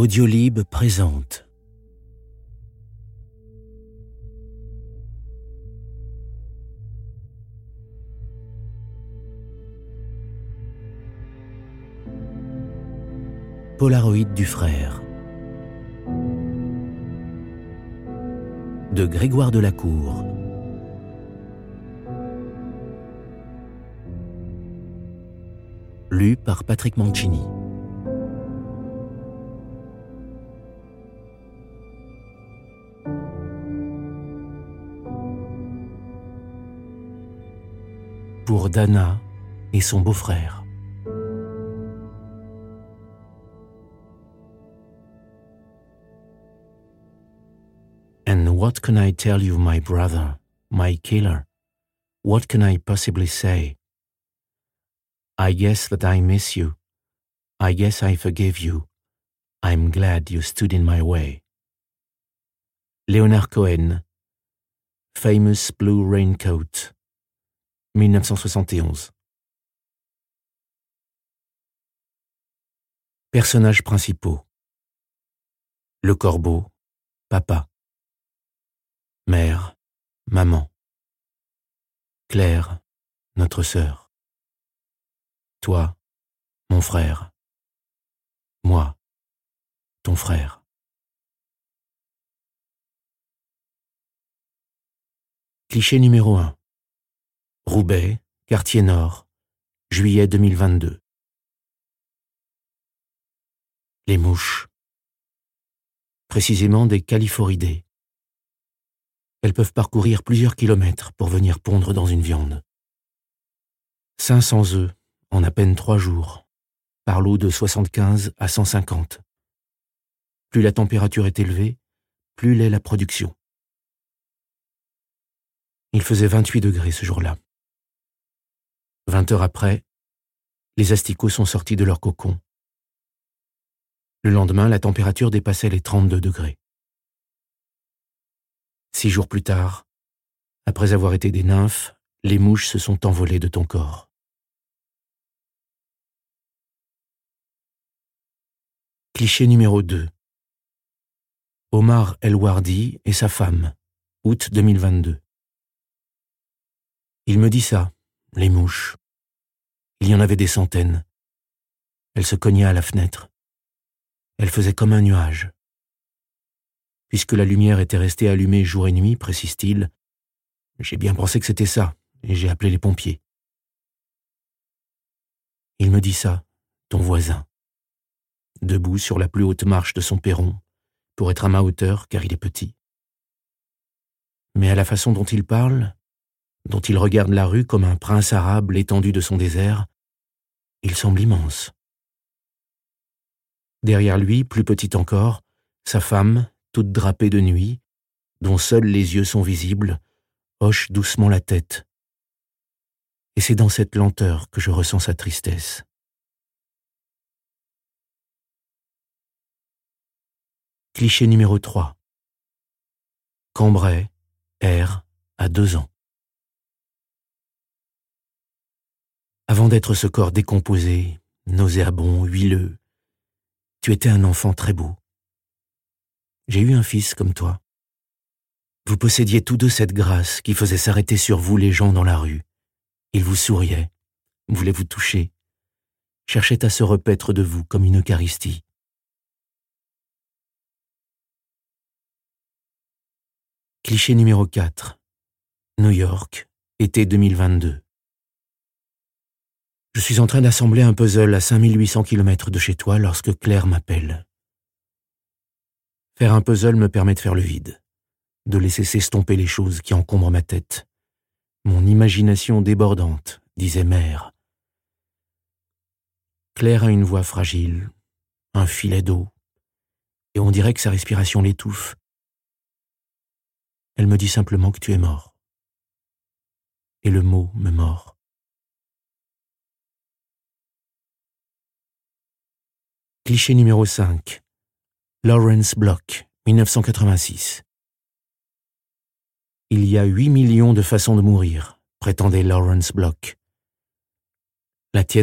Audiolib présente Polaroid du frère de Grégoire Delacour. Lu par Patrick Mancini. Pour Dana et son beau-frère. And what can I tell you, my brother, my killer? What can I possibly say? I guess that I miss you. I guess I forgive you. I'm glad you stood in my way. Leonard Cohen, Famous Blue Raincoat, 1971. Personnages principaux. Le corbeau, papa. Mère, maman. Claire, notre sœur. Toi, mon frère. Moi, ton frère. Cliché numéro 1. Roubaix, quartier nord, juillet 2022. Les mouches. Précisément des Calliforidés. Elles peuvent parcourir plusieurs kilomètres pour venir pondre dans une viande. 500 œufs en à peine 3 jours, par lot de 75 à 150. Plus la température est élevée, plus l'est la production. Il faisait 28 degrés ce jour-là. 20 heures après, les asticots sont sortis de leur cocon. Le lendemain, la température dépassait les 32 degrés. 6 jours plus tard, après avoir été des nymphes, les mouches se sont envolées de ton corps. Cliché numéro 2. Omar El-Wardi et sa femme, août 2022. Il me dit ça, les mouches. Il y en avait des centaines. Elles se cognaient à la fenêtre. Elles faisaient comme un nuage. Puisque la lumière était restée allumée jour et nuit, précise-t-il, j'ai bien pensé que c'était ça, et j'ai appelé les pompiers. Il me dit ça, ton voisin, debout sur la plus haute marche de son perron, pour être à ma hauteur, car il est petit. Mais à la façon dont il parle, dont il regarde la rue comme un prince arabe l'étendue de son désert, il semble immense. Derrière lui, plus petite encore, sa femme, toute drapée de nuit, dont seuls les yeux sont visibles, hoche doucement la tête. Et c'est dans cette lenteur que je ressens sa tristesse. Cliché numéro 3. Cambrai, R, à 2 ans. Avant d'être ce corps décomposé, nauséabond, huileux, tu étais un enfant très beau. J'ai eu un fils comme toi. Vous possédiez tous deux cette grâce qui faisait s'arrêter sur vous les gens dans la rue. Ils vous souriaient, voulaient vous toucher, cherchaient à se repaître de vous comme une Eucharistie. Cliché numéro 4. New York, été 2022. Je suis en train d'assembler un puzzle à 5800 km de chez toi lorsque Claire m'appelle. Faire un puzzle me permet de faire le vide, de laisser s'estomper les choses qui encombrent ma tête. Mon imagination débordante, disait Mère. Claire a une voix fragile, un filet d'eau, et on dirait que sa respiration l'étouffe. Elle me dit simplement que tu es mort. Et le mot me mord. Cliché numéro 5. Lawrence Block, 1986. Il y a 8 millions de façons de mourir, prétendait Lawrence Block. La tienne